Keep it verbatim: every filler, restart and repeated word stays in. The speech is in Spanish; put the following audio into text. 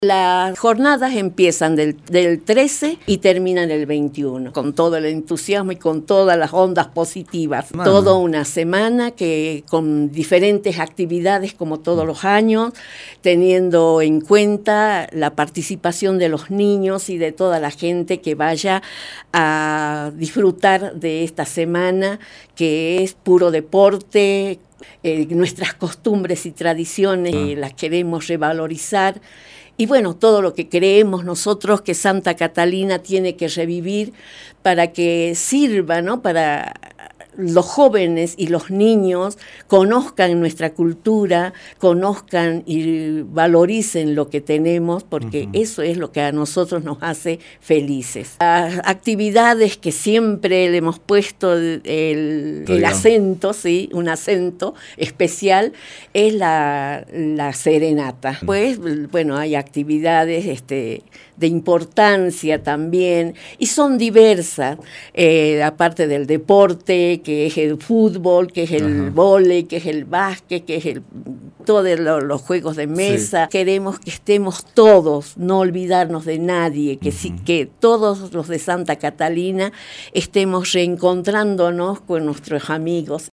Las jornadas empiezan del, del trece y terminan el veintiuno, con todo el entusiasmo y con todas las ondas positivas. Mano. Toda una semana que con diferentes actividades como todos los años, teniendo en cuenta la participación de los niños y de toda la gente que vaya a disfrutar de esta semana, que es puro deporte. Eh, nuestras costumbres y tradiciones eh, las queremos revalorizar. Y bueno, todo lo que creemos nosotros que Santa Catalina tiene que revivir para que sirva, ¿no?, para los jóvenes y los niños conozcan nuestra cultura, conozcan y valoricen lo que tenemos, porque uh-huh. eso es lo que a nosotros nos hace felices. Las actividades que siempre le hemos puesto el, el, el acento, sí, un acento especial, es la, la serenata. Uh-huh. Pues, bueno, hay actividades este, de importancia también, y son diversas, eh, aparte del deporte, que es el fútbol, que es el vóley, que es el básquet, que es el, todos los, los juegos de mesa. Sí. Queremos que estemos todos, no olvidarnos de nadie, que, uh-huh. sí, que todos los de Santa Catalina estemos reencontrándonos con nuestros amigos.